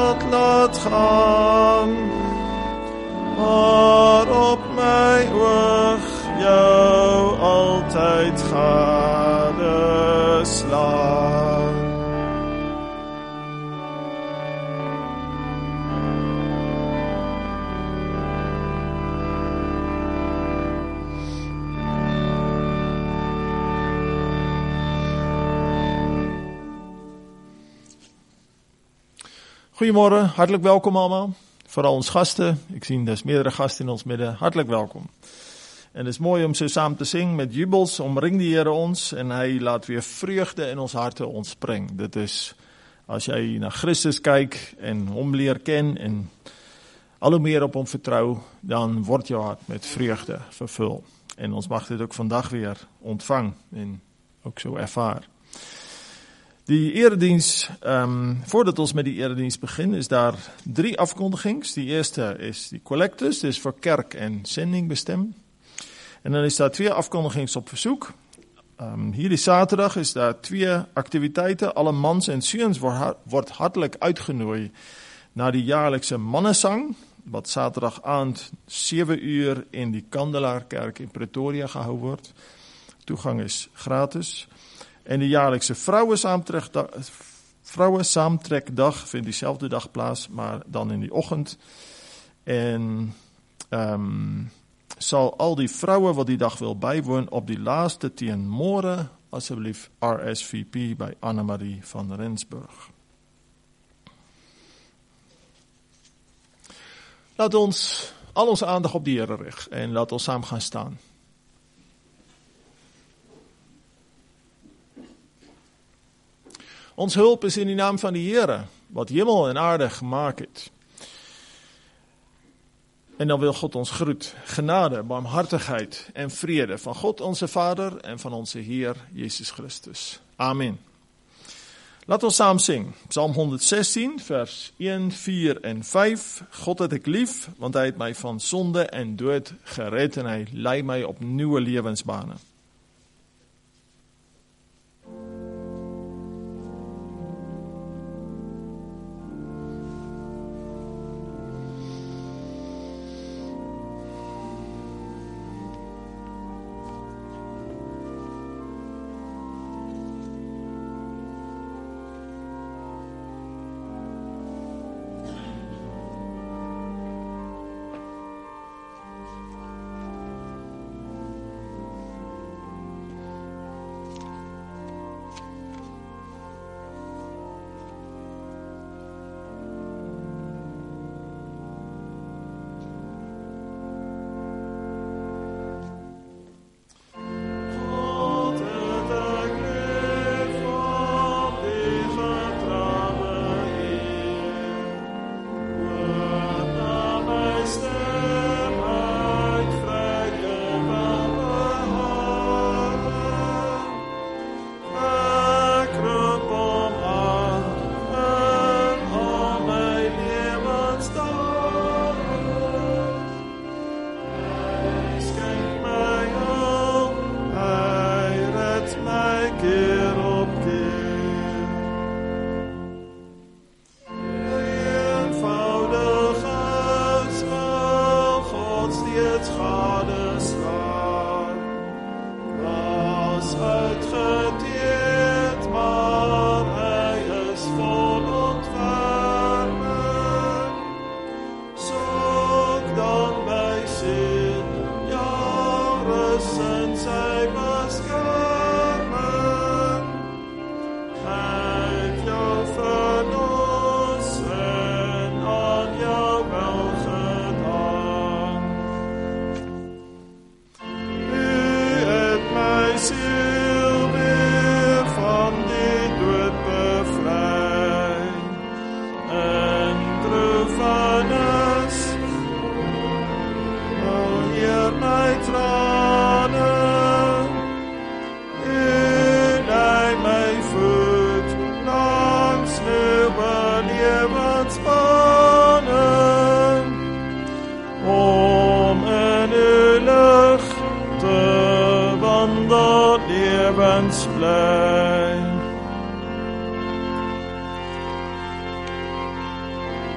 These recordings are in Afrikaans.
wêreld laat gaan, maar op my oog jou altyd gadeslaan. Goeiemôre, hartelijk welkom allemaal. Vooral ons gasten. Ik zie dus meerdere gasten in ons midden. Hartelijk welkom. En het is mooi om zo samen te zingen met jubels. Omringt die Here ons en hij laat weer vreugde in ons harten ontspringen. Dit is, als jij naar Christus kijkt en hom leer kennen en al hoe meer op hom vertrouw, dan wordt jouw hart met vreugde vervuld. En ons mag dit ook vandaag weer ontvangen en ook zo ervaren. Die eredienst, voordat ons met die eredienst beginnen, is daar 3 afkondigings. Die eerste is die collectus, dus voor kerk en zending bestemd. En dan is daar 2 afkondigings op verzoek. Hierdie zaterdag is daar 2 activiteiten. Alle mans en seuns wordt hartelijk uitgenodigd naar die jaarlijkse mannenzang, wat zaterdagavond 7 uur in die Kandelaarkerk in Pretoria gehouden wordt. Toegang is gratis. En de jaarlijkse vrouwensaamtrekdag vindt diezelfde dag plaats, maar dan in die ochtend. En zal al die vrouwen wat die dag wil bijwonen op die laatste 10 morgen, alsjeblieft RSVP bij Annemarie van Rensburg. Laat ons al onze aandacht op die Here richten en laat ons samen gaan staan. Ons hulp is in die naam van die Here, wat hemel en aarde gemaakt heeft. En dan wil God ons groet, genade, barmhartigheid en vrede van God onze Vader en van onze Heer Jezus Christus. Amen. Laat ons samen zingen. Psalm 116, vers 1, 4 en 5. God het ik lief, want hij heeft mij van zonde en dood gered en hij leidt mij op nieuwe levensbanen. levensblij.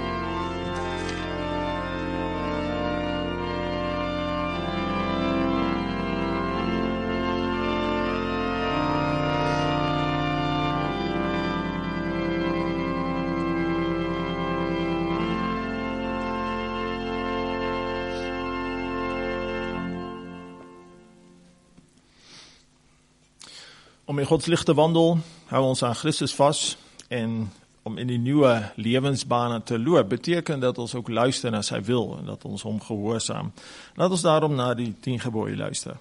Om in Gods licht te wandel, hou ons aan Christus vas en om in die nuwe lewensbane te loop, beteken dat ons ook luister na sy wil en dat ons hom gehoorsaam. Laat ons daarom na die 10 gebooie luister.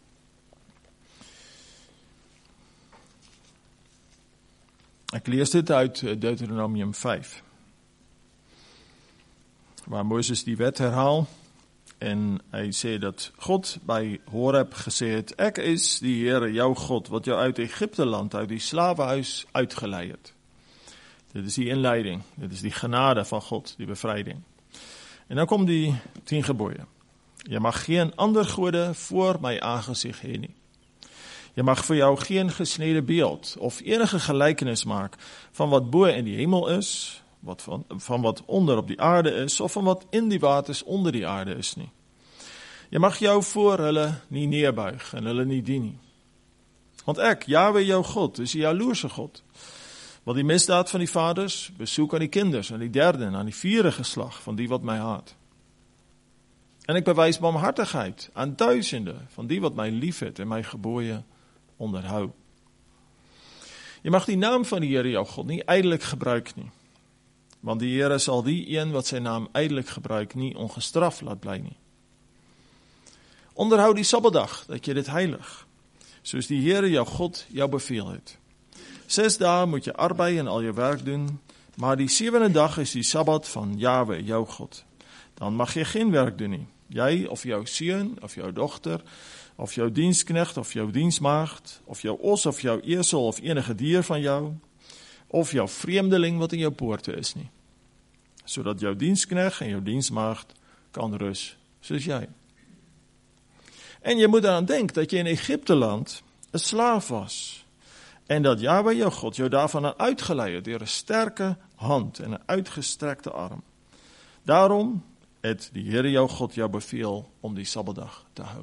Ek lees dit uit Deuteronomium 5, waar Moses die wet herhaal en hy sê dat God by Horeb gesê het, ek is die Here, jou God, wat jou uit Egypte land, uit die slawehuis uitgelei het. Dit is die inleiding, dit is die genade van God, die bevryding. En dan kom die 10 gebooie. Jy mag geen ander gode voor my aangesig hê nie. Jy mag vir jou geen gesnede beeld of enige gelykenis maak van wat bo in die hemel is, van wat onder op die aarde is, of van wat in die waters onder die aarde is nie. Jy mag jou voor hulle nie neerbuig en hulle nie dien nie. Want ek, Jahwe jou God, is die jaloerse God, wat die misdaad van die vaders besoek aan die kinders, aan die derde en aan die vierde geslag van die wat my haat. En ek bewys barmhartigheid aan duisende van die wat my liefhet en my gebooie onderhou. Jy mag die naam van die Here jou God nie ydelik gebruik nie, want die Here sal die een wat sy naam ydelik gebruik nie ongestraf laat bly nie. Onderhou die Sabbatdag, dat jy dit heilig, soos die Here jou God jou beveel het. 6 dae moet jy arbei en al jou werk doen, maar die 7de dag is die Sabbat van Jahwe, jou God. Dan mag jy geen werk doen nie. Jy of jou seun of jou dogter, of jou diensknegt of jou diensmaagd, of jou os of jou esel of enige dier van jou, of jou vreemdeling wat in jou poorte is nie, sodat jou diensknegt en jou diensmaagd kan rus, soos jy. En jy moet daaraan denk dat jy in Egypte land 'n slaaf was, en dat Jahwe jou God jou daarvan uitgelei het deur 'n sterke hand en 'n uitgestrekte arm. Daarom het die Here jou God jou beveel om die Sabbatdag te hou.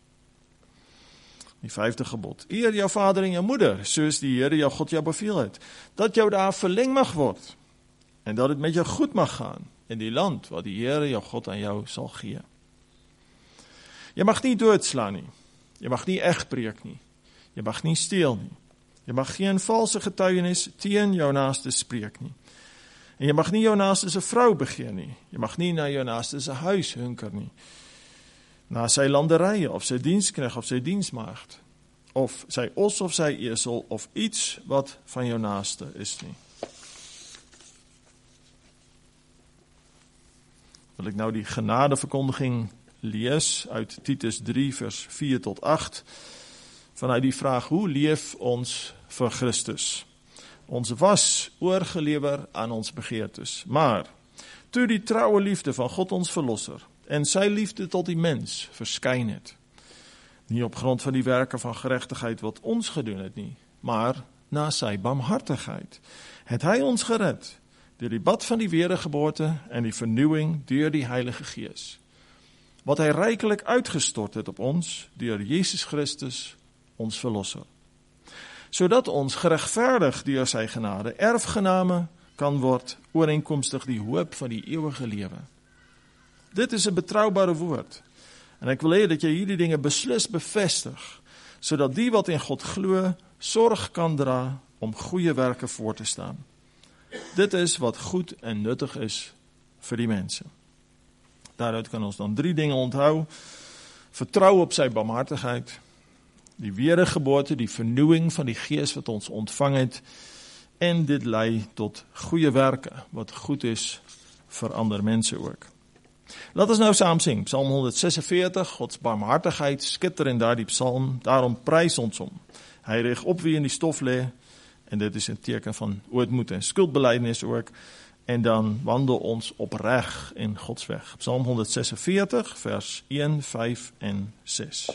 Die 5de gebod. Eer jou vader en jou moeder, soos die Here jou God jou beveel het, dat jou daar verleng mag word, en dat het met jou goed mag gaan, in die land wat die Here jou God aan jou sal gee. Jy mag nie doodslaan nie, jy mag nie egbreek nie, jy mag nie steel nie, jy mag geen valse getuienis teen jou naaste spreek nie, en jy mag nie jou naaste se vrou begeer nie, jy mag nie na jou naaste se huis hunker nie, na sy landerye, of sy diensknegt, of sy diensmaagd, of sy os of sy esel, of iets wat van jou naaste is nie. Wil ek nou die genadeverkondiging lees uit Titus 3 vers 4 tot 8, vanuit die vraag, hoe leef ons vir Christus? Ons was oorgelewer aan ons begeertes, maar toe die troue liefde van God ons verlosser, en sy liefde tot die mens verskyn het, nie op grond van die werke van geregtigheid wat ons gedoen het nie, maar na sy barmhartigheid, het hy ons gered, deur die bad van die wedergeboorte en die vernuwing deur die Heilige Gees, wat hy ryklik uitgestort het op ons, deur Jesus Christus, ons verlosser, sodat ons geregverdig deur sy genade erfgename kan word ooreenkomstig die hoop van die ewige lewe. Dit is 'n betroubare woord, en ek wil hê dat jy hierdie dinge beslis bevestig, sodat die wat in God glo, sorg kan dra om goeie werke voor te staan. Dit is wat goed en nuttig is vir die mense. Daaruit kan ons dan 3 dinge onthou: vertrou op sy barmhartigheid, die wedergeboorte, die vernuwing van die Gees wat ons ontvang het, en dit lei tot goeie werke, wat goed is vir ander mense ook. Laat ons nou saam sing, Psalm 146, Gods barmhartigheid skitter in daardie psalm, daarom prys ons hom. Hy rig op wie in die stof lê, en dit is 'n teken van ootmoed en skuldbelydenis ook, en dan wandel ons opreg in Gods weg. Psalm 146, vers 1, 5 en 6.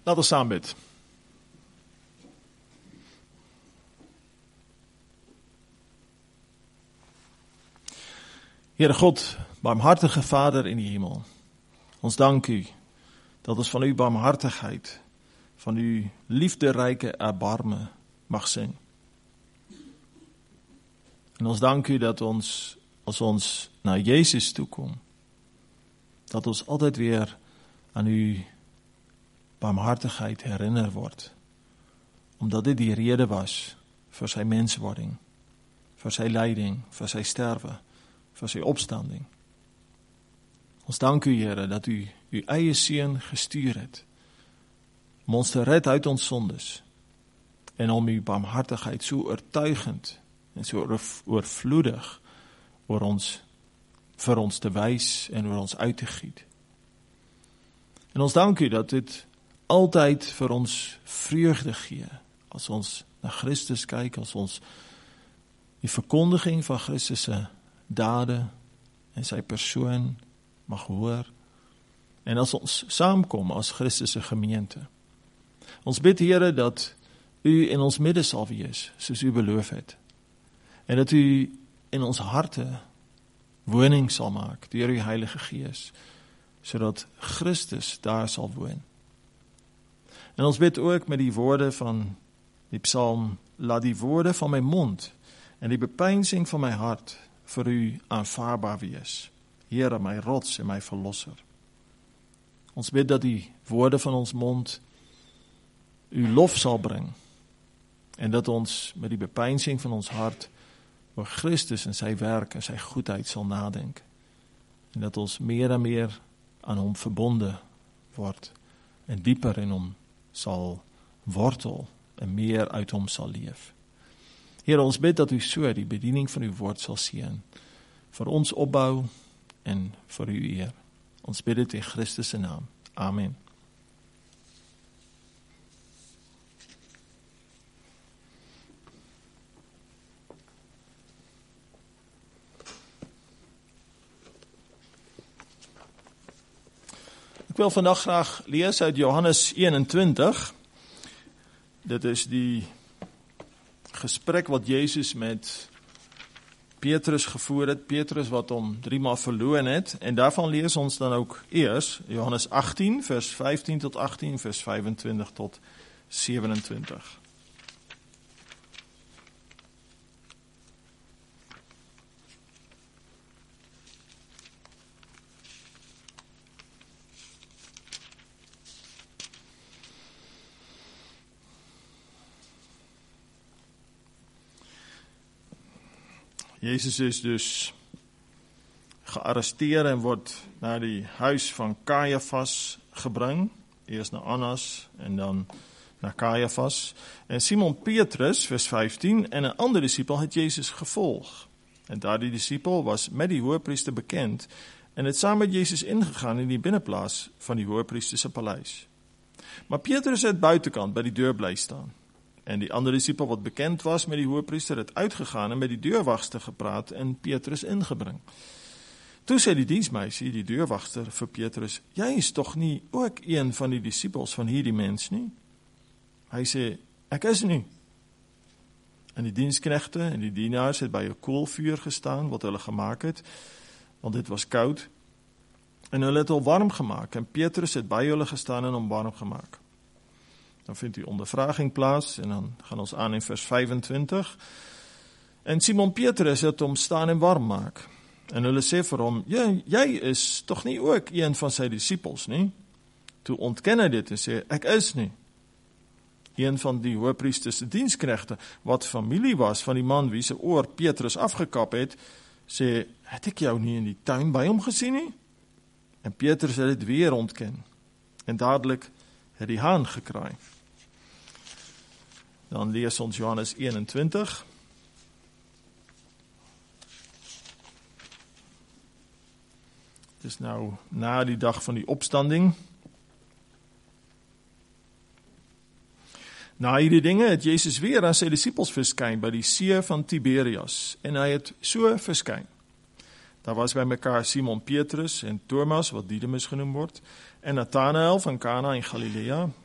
Laat ons saam bid. Heere God, barmhartige Vader in die hemel, ons dank u dat ons van uw barmhartigheid, van uw liefderijke erbarmen mag sing. En ons dank u dat ons, als ons naar Jezus toekom, dat ons altijd weer aan uw barmhartigheid herinner wordt. Omdat dit die rede was voor zijn menswording, voor zijn leiding, voor zijn sterven, voor zijn opstanding. Ons dank u, Heere, dat u uw eie seun gestuur het, om ons te redden uit ons zondes, en om uw barmhartigheid zo oortuigend en zo oorvloedig voor ons te wijs en voor ons uit te giet. En ons dank u dat dit altijd voor ons vreugde gee, als ons naar Christus kijken, als ons die verkondiging van Christus' daden en zijn persoon mag hoor, en als ons samenkomen als Christus' gemeente. Ons bid, Heere, dat u in ons midden sal wees, soos u beloof het, en dat u in ons harte woning sal maak, deur uw Heilige Gees, zodat Christus daar sal woon. En ons bid ook met die woorden van die psalm, laat die woorden van mijn mond en die bepeinsing van mijn hart voor u aanvaarbaar wees, Heere, mijn rots en mijn verlosser. Ons bid dat die woorden van ons mond uw lof zal brengen, en dat ons met die bepeinsing van ons hart oor Christus en zijn werk en zijn goedheid zal nadenken. En dat ons meer en meer aan hom verbonden wordt en dieper in hom zal wortel en meer uit hom zal leef. Heer, ons bid dat u so die bediening van uw woord zal zien, voor ons opbouw en voor uw eer. Ons bid het in Christus' naam. Amen. Ik wil vandaag graag lezen uit Johannes 21. Dit is die gesprek wat Jezus met Petrus gevoerd het. Petrus wat hom 3 maal verloren het. En daarvan lees ons dan ook eerst Johannes 18, vers 15 tot 18, vers 25 tot 27. Jezus is dus gearresteerd en wordt naar die huis van Caiaphas gebracht. Eerst naar Annas en dan naar Caiaphas. En Simon Petrus, vers 15, en een andere discipel had Jezus gevolgd. En daar die discipel was met die hoëpriester bekend en het samen met Jezus ingegaan in die binnenplaats van die hoëpriesterse paleis. Maar Petrus het buitenkant bij die deur blij staan. En die andere discipel wat bekend was met die hoëpriester het uitgegaan en met die deurwachter gepraat en Petrus ingebring. Toe sê die dienstmeisie, die deurwachter vir Petrus, jy is toch nie ook een van die discipels van hierdie mens nie? Hy sê, ek is nie. En die dienstknegte en die dienaars het by 'n koolvuur gestaan wat hulle gemaak het, want dit was koud. En hulle het al warm gemaak en Petrus het by hulle gestaan en hom warm gemaak. Dan vindt die ondervraging plaats en dan gaan ons aan in vers 25. En Simon Petrus het hom staan en warm maak. En hulle sê vir hom, jy is toch nie ook een van sy discipels nie? Toe ontken hy dit en sê, ek is nie. Een van die hoëpriesterse dienstknegte, wat familie was van die man wie sy oor Petrus afgekap het, sê, het ek jou nie in die tuin by hom gesien nie? En Petrus het dit weer ontken. En dadelik het die haan gekraai. Dan lees ons Johannes 21. Het is nou na die dag van die opstanding. Na hierdie dinge het Jezus weer aan sy discipels verskyn by die see van Tiberias. En hy het so verskyn. Daar was by mekaar Simon Petrus en Thomas, wat Didymus genoem word, en Nathanael van Kana in Galilea,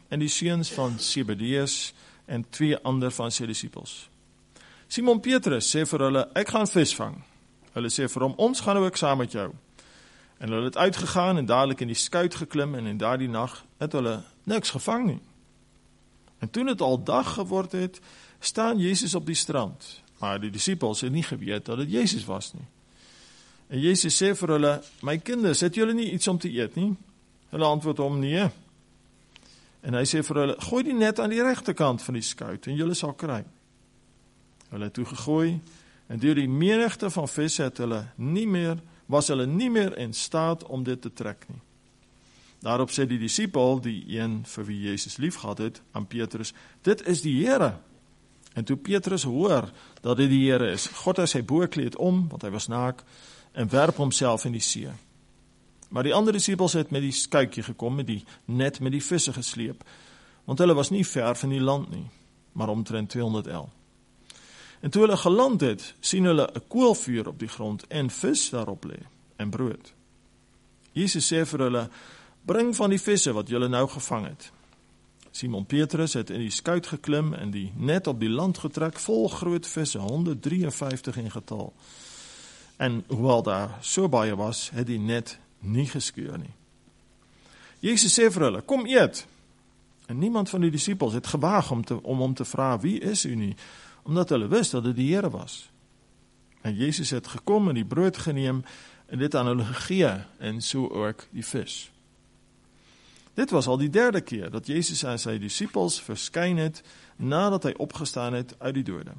en die seuns van Zebedeus en 2 ander van sy disippels. Simon Petrus sê vir hulle, ek gaan vis vang. Hulle sê vir hom, ons gaan ook saam met jou. En hulle het uitgegaan en dadelik in die skuit geklim en in daardie nag het hulle niks gevang nie. En toen het al dag geword het, staan Jezus op die strand. Maar die disippels het nie geweet dat het Jezus was nie. En Jezus sê vir hulle, my kinders, het julle nie iets om te eet nie? Hulle antwoord hom, nee. En hy sê vir hulle, gooi die net aan die regterkant van die skuit en julle sal kry. Hulle het toe gegooi en deur die menigte van visse was hulle nie meer in staat om dit te trek nie. Daarop sê die disipel, die een vir wie Jezus liefgehad het, aan Petrus, dit is die Here. En toe Petrus hoor dat dit die Here is, God hy sy boekleed om, want hy was naak, en werp homself in die see. Maar die ander disipels het met die skuitjie gekom, met die net met die visse gesleep, want hulle was nie ver van die land nie, maar omtrent 200 el. En toe hulle geland het, sien hulle 'n koolvuur op die grond en vis daarop lê en brood. Jesus sê vir hulle, bring van die visse wat julle nou gevang het. Simon Petrus het in die skuit geklim en die net op die land getrek, vol groot visse, 153 in getal. En hoewel daar so baie was, het die net nie geskeur nie. Jesus sê vir hulle, kom eet. En niemand van die disipels het gewaag om hom te vra, wie is u nie? Omdat hulle wist dat dit die Here was. En Jezus het gekom en die brood geneem en dit aan hulle gegee en so ook die vis. Dit was al die 3de keer dat Jezus aan sy disipels verskyn het nadat hy opgestaan het uit die dode.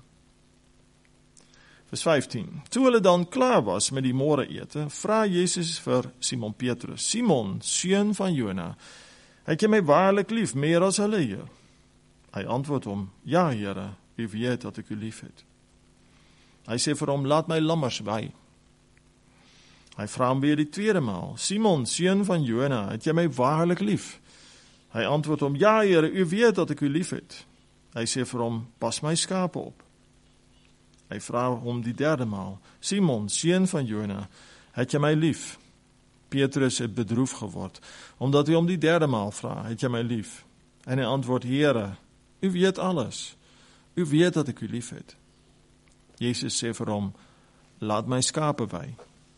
Vers 15. Toe hulle dan klaar was met die môreete, vra Jezus vir Simon Petrus, Simon, seun van Jona, het jy my waarlik lief, meer as hulle hier? Hy antwoord hom, ja Here, u weet dat ek u lief het. Hy sê vir hom, laat my lammers by. Hy vra hom weer die 2de maal, Simon, seun van Jona, het jy my waarlik lief? Hy antwoord hom, ja Here, u weet dat ek u lief het. Hy sê vir hom, pas my skape op. Hy vra hom die 3de maal, Simon, seun van Jona, het jy my lief? Petrus het bedroef geword, omdat hy hom die 3de maal vra, het jy my lief? En hy antwoord, Here, u weet alles. U weet dat ek u lief het. Jezus sê vir hom, laat my skape by.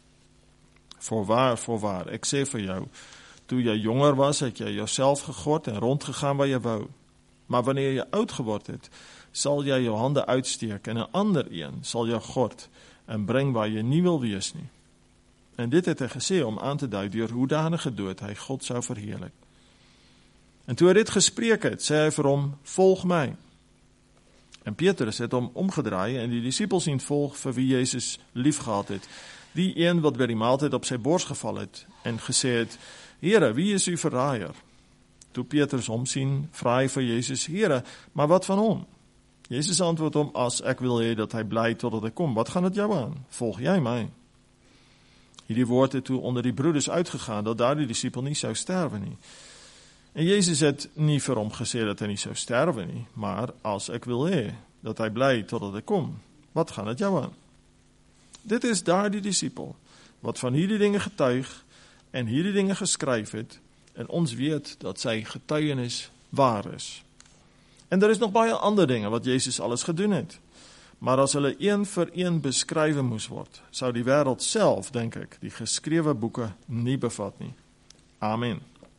Voorwaar, ek sê vir jou, toe jy jonger was, het jy jouself gegord en rondgegaan waar jy wou. Maar wanneer jy oud geword het, sal jy jou hande uitsteek en 'n ander een sal jou gord en bring waar jy nie wil wees nie. En dit het hy gesê om aan te dui deur hoedanige dood hy God sou verheerlik. En toe hy dit gespreek het, sê hy vir hom, volg my. En Petrus het hom omgedraai en die disipels sien volg vir wie Jezus liefgehad het. Die een wat by die maaltyd op sy bors geval het en gesê het, Here, wie is u verraaier? Toe Petrus hom sien, vra hy vir Jezus, Here, maar wat van hom? Jezus antwoord hom, as ek wil hê dat hy bly totdat ek kom, wat gaan dit jou aan? Volg jy my? Hierdie woord het toe onder die broeders uitgegaan, dat daar die disipel nie sou sterwe nie. En Jezus het nie vir hom gesê dat hy nie sou sterwe nie, maar as ek wil hê dat hy bly totdat ek kom, wat gaan dit jou aan? Dit is daar die disipel, wat van hierdie dinge getuig en hierdie dinge geskryf het, en ons weet dat sy getuienis waar is. En daar is nog baie ander dinge wat Jezus alles gedoen het. Maar as hulle een vir een beskrywe moes word, sou die wêreld self, denk ek, die geskrewe boeke nie bevat nie. Amen.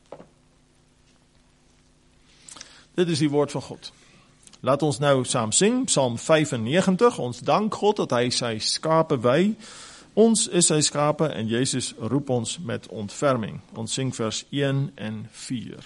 Dit is die woord van God. Laat ons nou saam sing, Psalm 95, ons dank God dat hy sy skape wy. Ons is sy skape en Jezus roep ons met ontferming. Ons sing vers 1 en 4.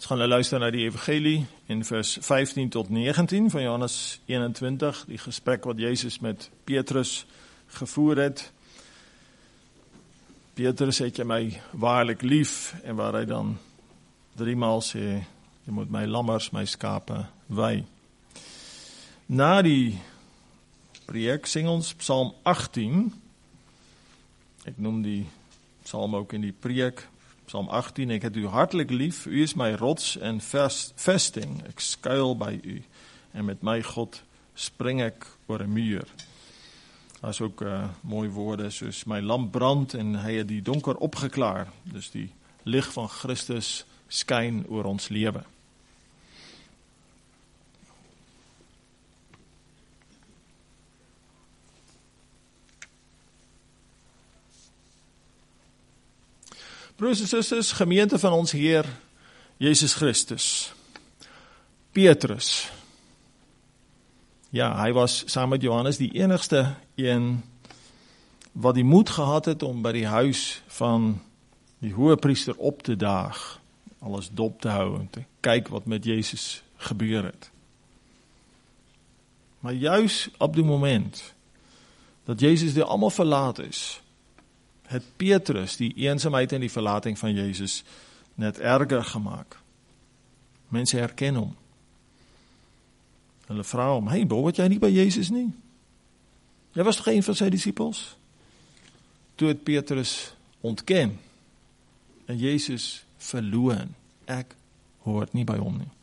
Ons gaan nou luister na die evangelie in vers 15 tot 19 van Johannes 21, die gesprek wat Jezus met Petrus gevoer het. Petrus, het jy my waarlik lief, en waar hy dan 3 maal sê, jy moet my lammers, my skape wy. Na die preek sing ons Psalm 18, ek noem die psalm ook in die preek, Psalm 18, ek het u hartlik lief, u is my rots en vesting, ek skuil by u, en met my God spring ek oor 'n muur. Daar is ook mooi woorde, soos my lamp brand en hy het die donker opgeklaar, dus die lig van Christus skyn oor ons lewe. Broers en susters, gemeente van ons Heer, Jezus Christus. Petrus. Ja, hy was saam met Johannes die enigste een wat die moed gehad het om by die huis van die hoëpriester op te daag, alles dop te hou en te kyk wat met Jezus gebeur het. Maar juist op die moment dat Jezus die allemaal verlaat is, het Petrus die eensaamheid en die verlating van Jezus net erger gemaakt. Mense herken hom. Hulle vra hom, hey, behoort jy nie by Jezus nie? Jy was toch een van sy disciples? Toe het Petrus ontken en Jezus verloon. Ek hoort nie by hom nie.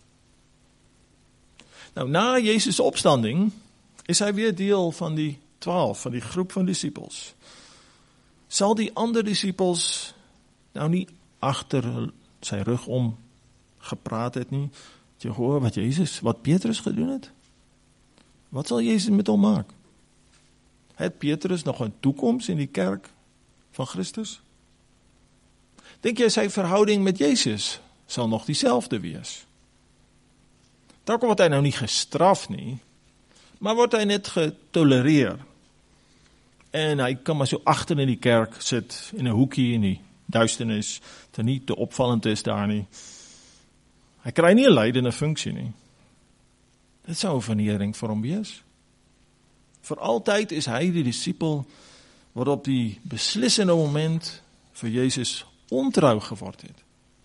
Nou, na Jezus' opstanding is hy weer deel van die 12, van die groep van disciples. Sal die ander disciples nou nie agter sy rug om gepraat het nie? Het jy gehoor wat Petrus gedoen het? Wat sal Jezus met hom maak? Het Petrus nog 'n toekoms in die kerk van Christus? Dink jy sy verhouding met Jezus sal nog dieselfde wees? Dalk word hy nou nie gestraf nie, maar word hy net getolereer. En hy kan maar so agter in die kerk sit, in 'n hoekie in die duisternis, ter nie te opvallend is daar nie. Hy kry nie 'n leidende funksie nie. Dit sou 'n vernedering vir hom wees. Vir altyd is hy die disipel wat op die beslissende moment vir Jezus ontrou geword het.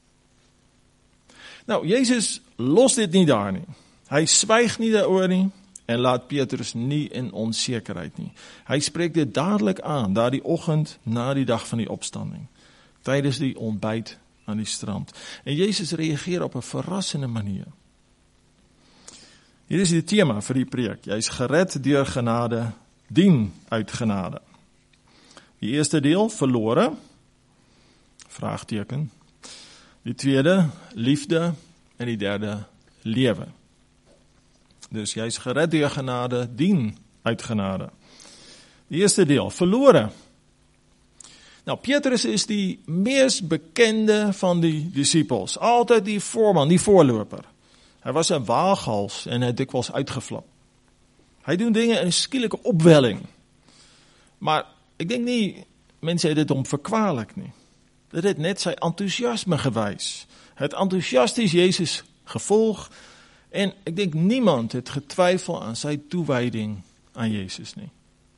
Nou, Jezus los dit nie daar nie. Hy swyg nie daaroor nie en laat Petrus nie in onsekerheid nie. Hy spreek dit dadelik aan, daar die oggend na die dag van die opstanding, tydens die ontbyt aan die strand. En Jezus reageer op 'n verrassende manier. Hier is die tema vir die preek. Jy is gered deur genade, dien uit genade. Die eerste deel, verlore, vraagteken. Die tweede, liefde, en die derde, lewe. Dus jy is gered deur genade, dien uit genade. Die eerste deel, verlore. Nou, Petrus is die mees bekende van die disciples. Altyd die voorman, die voorloper. Hy was 'n waaghals en hy het dikwels uitgeflap. Hy doen dinge in 'n skielike opwelling. Maar ek dink nie mense het dit hom verkwalik nie. Dit het net sy enthousiasme gewys. Het enthousiasties Jezus gevolg en ek dink niemand het getwyfel aan sy toewyding aan Jezus nie.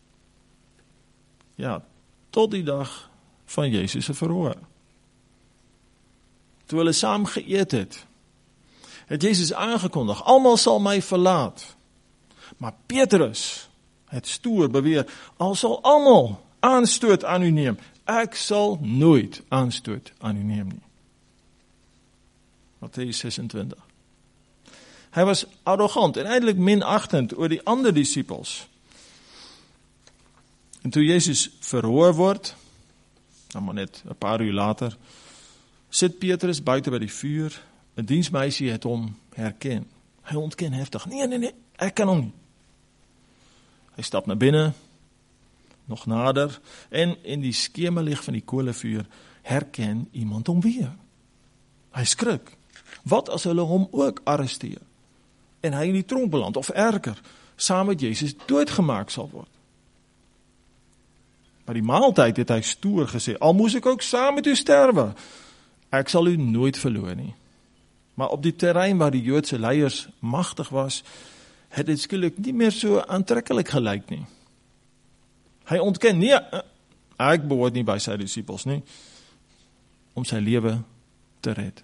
Ja, tot die dag van Jezus se verhoor. Toe hulle saam geëet het Jezus aangekondig, almal sal my verlaat. Maar Petrus het stoer beweer, al sal almal aanstoot aan u neem, ek sal nooit aanstoot aan u neem nie. Mattheüs 26. Hy was arrogant en eintlik minachtend oor die ander disciples. En toe Jezus verhoor word, nou maar net 'n paar uur later, sit Petrus buite by die vuur. 'n Diensmeisie het hom herken. Hy ontken heftig. Nee, ek kan hom nie. Hy stap na binne, nog nader, en in die skemerlig van die kolevuur herken iemand hom weer. Hy skrik. Wat as hulle hom ook arresteer? En hy in die tronk beland, of erger, saam met Jezus doodgemaak sal word. By die maaltyd het hy stoer gesê, al moes ek ook saam met u sterwe, ek sal u nooit verloor nie. Maar op die terrein waar die Joodse leiers magtig was, het dit skielik nie meer so aantrekkelik gelyk nie. Hy ontken, nee, ek behoort nie by sy disippels nie, om sy lewe te red.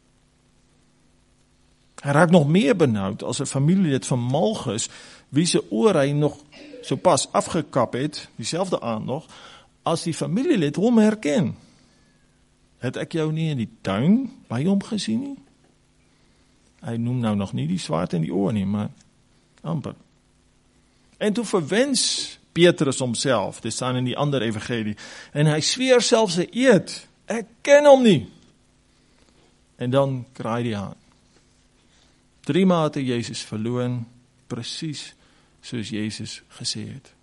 Hy raak nog meer benoud as 'n familielid van Malchus, wie se oor hy nog so pas afgekap het, dieselfde aand nog, as die familielid hom herken. Het ek jou nie in die tuin by hom gesien nie? Hy noem nou nog nie die swaard in die oor nie, maar amper. En toe verwens Petrus homself, dit staan in die ander evangelie, en hy zweer selfs 'n eed, ek ken hom nie. En dan kraai die haan. 3 maal het Jezus verloon, presies soos Jezus gesê het.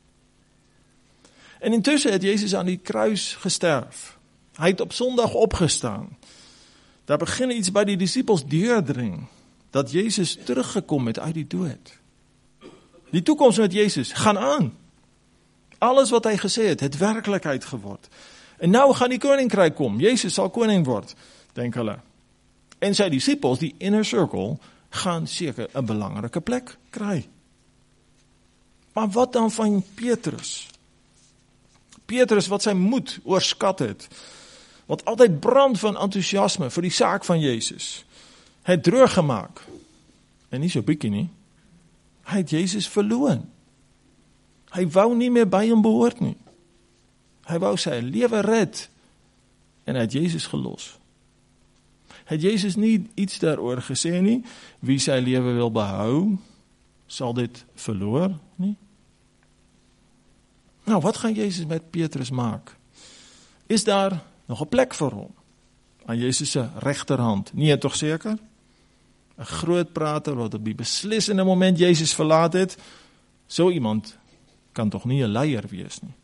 En intussen het Jezus aan die kruis gesterf. Hy het op Sondag opgestaan. Daar begin iets by die disippels deurdring, dat Jezus teruggekom het uit die dood. Die toekoms met Jezus gaan aan. Alles wat hy gesê het werklikheid geword. En nou gaan die koninkryk kom. Jezus sal koning word, denk hulle. En sy disippels, die inner circle, gaan seker 'n belangrike plek kry. Maar wat dan van Petrus? Petrus wat sy moed oorskat het, wat altyd brand van enthousiasme vir die saak van Jezus, het droog gemaak. En nie so bietjie nie. Hy het Jezus verloon. Hy wou nie meer by hom behoort nie. Hy wou sy lewe red en hy het Jezus gelos. Het Jezus nie iets daaroor gesê nie, wie sy lewe wil behou, sal dit verloor nie? Nou, wat gaan Jezus met Petrus maak? Is daar nog 'n plek vir hom? Aan Jezus se regterhand? Nee, tog seker? 'n groot prater wat op die beslissende moment Jezus verlaat het, so iemand kan tog nie 'n leier wees nie.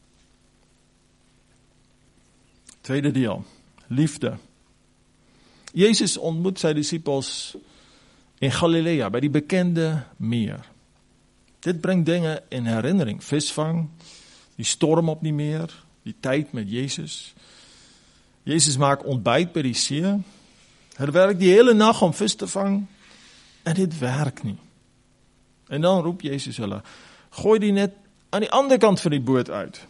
Tweede deel, liefde. Jezus ontmoet sy disippels in Galilea, by die bekende meer. Dit bring dinge in herinnering, visvang, die storm op die meer, die tyd met Jezus. Jezus maak ontbyt by die see, hy werk die hele nag om vis te vang, en dit werk nie. En dan roep Jezus hulle, gooi die net aan die ander kant van die boot uit.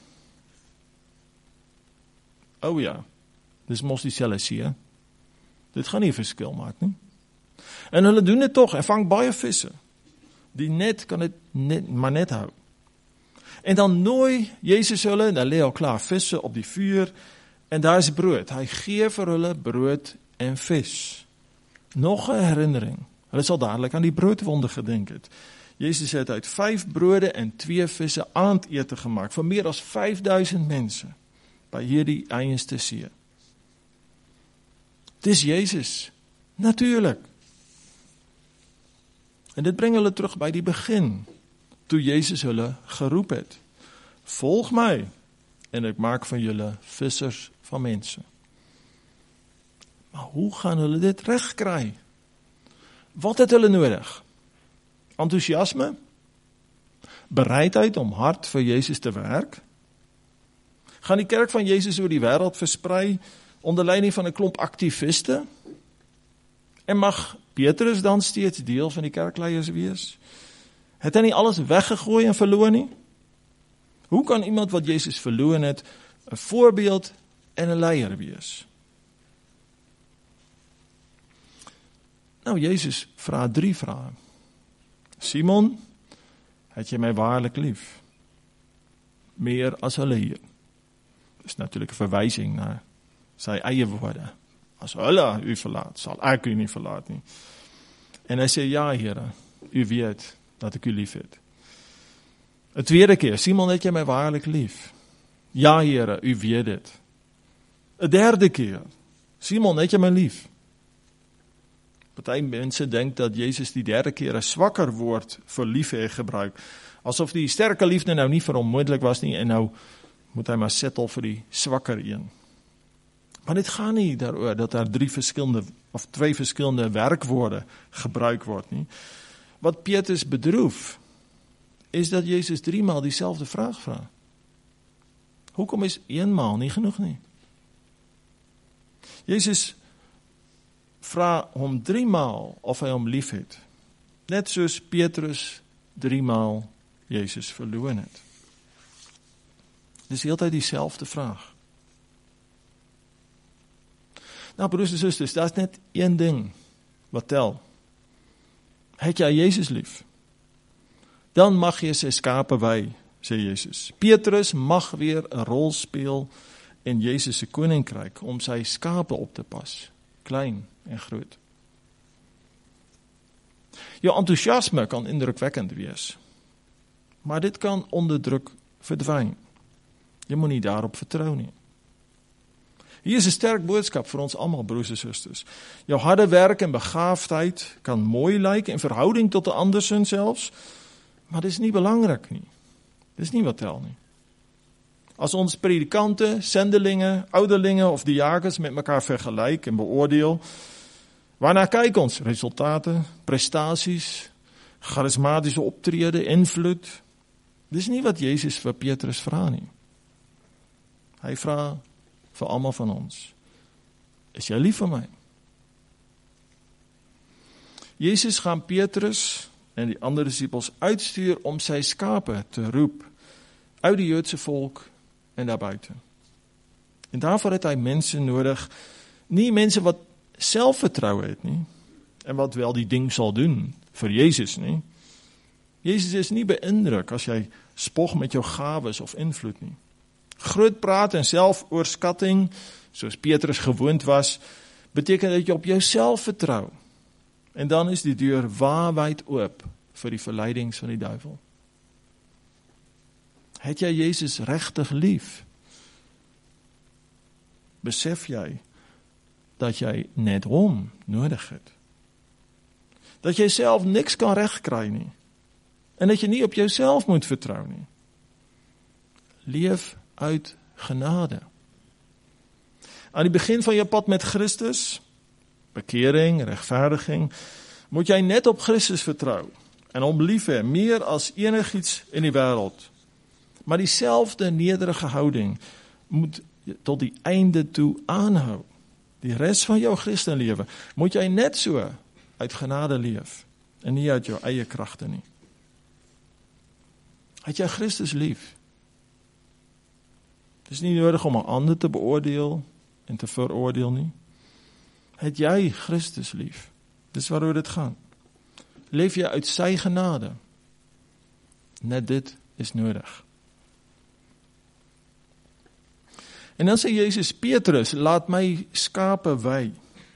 Oh ja, dis mos dieselfde see. Dit gaan nie verskil maak nie. En hulle doen dit tog, en vang baie visse. Die net kan dit maar net hou. En dan nooi Jezus hulle, en dan lê al klaar visse op die vuur, en daar is brood. Hy gee vir hulle brood en vis. Nog 'n herinnering. Hulle sal dadelik aan die broodwonde gedink het. Jezus het uit 5 brode en 2 visse aandete gemaak, vir meer as 5000 mense, by hierdie einste see. Dis Jezus, natuurlijk. En dit bring hulle terug by die begin, toe Jezus hulle geroep het. Volg my, en ek maak van julle vissers van mense. Maar hoe gaan hulle dit regkry? Wat het hulle nodig? Enthousiasme? Bereidheid om hard vir Jezus te werk? Gaan die kerk van Jezus oor die wêreld versprei onder leiding van 'n klomp aktiviste? En mag Petrus dan steeds deel van die kerkleiers wees? Het hy nie alles weggegooi en verloor nie? Hoe kan iemand wat Jezus verloor het, 'n voorbeeld en 'n leier wees? Nou, Jezus vra 3 vrae. Simon, het jy my waarlik lief? Meer as hulle hier. Dis natuurlik 'n verwysing na sy eie woorde. As hulle u verlaat, sal ek u nie verlaat nie. En hy sê, ja, Here, u weet dat ek u lief het. 'n tweede keer, Simon, het jy my waarlik lief? Ja, Here, u weet dit. 'n derde keer, Simon, het jy my lief? Party mense dink dat Jezus die 3de keer 'n swakker woord vir lief gebruik, asof die sterke liefde nou nie vir hom moontlik was nie, en nou moet hy maar settle vir die swakker een. Maar dit gaan nie daaroor dat daar 2 verskillende werkwoorde gebruik word nie. Wat Petrus bedroef, is dat Jezus 3 maal dieselfde vraag vra. Hoekom is 1 maal nie genoeg nie? Jezus vra hom 3 maal of hy hom lief het. Net soos Petrus 3 maal Jezus verloon het. Dis heeltyd dieselfde vraag. Nou broers en susters, daar is net een ding wat tel. Het jy Jezus lief? Dan mag jy sy skape wy, sê Jezus. Petrus mag weer 'n rol speel in Jezus se koninkryk om sy skape op te pas, klein en groot. Jou enthousiasme kan indrukwekkend wees, maar dit kan onder druk verdwyn. Jy moet nie daarop vertrou nie. Hier is 'n sterk boodskap vir ons almal, broers en susters. Jou harde werk en begaafdheid kan mooi lyk in verhouding tot 'n ander sin selfs, maar dit is nie belangrik nie. Dit is nie wat tel nie. As ons predikante, sendelinge, ouderlinge of diakens met mekaar vergelyk en beoordeel, waarna kyk ons? Resultate, prestasies, charismatiese optrede, invloed. Dis nie wat Jezus vir Petrus vra nie. Hy vra vir almal van ons, is jy lief vir my? Jezus gaan Petrus en die ander disippels uitstuur om sy skape te roep uit die Joodse volk en daarbuiten. En daarvoor het hy mense nodig, nie mense wat selfvertroue het nie, en wat wel die ding sal doen vir Jezus nie. Jezus is nie beïndruk as jy spog met jou gawes of invloed nie. Groot praat en selfoorskatting, soos Petrus gewoond was, beteken dat jy op jouself vertrou. En dan is die deur waawyd oop vir die verleidings van die duivel. Het jy Jezus regtig lief? Besef jy dat jy net hom nodig het? Dat jy self niks kan regkry nie. En dat jy nie op jouself moet vertrou nie. Leef uit genade. Aan die begin van jou pad met Christus, bekering, regverdiging, moet jy net op Christus vertrou en hom lief hê, meer as enigiets in die wêreld. Maar dieselfde nederige houding moet tot die einde toe aanhou. Die res van jou Christenlewe moet jy net so uit genade leef en nie uit jou eie kragte nie. Het jy Christus lief? Het is nie nodig om 'n ander te beoordeel en te veroordeel nie. Het jy Christus lief? Dis waaroor dit gaan. Leef jy uit sy genade? Net dit is nodig. En dan sê Jezus, Petrus, laat my skape wy.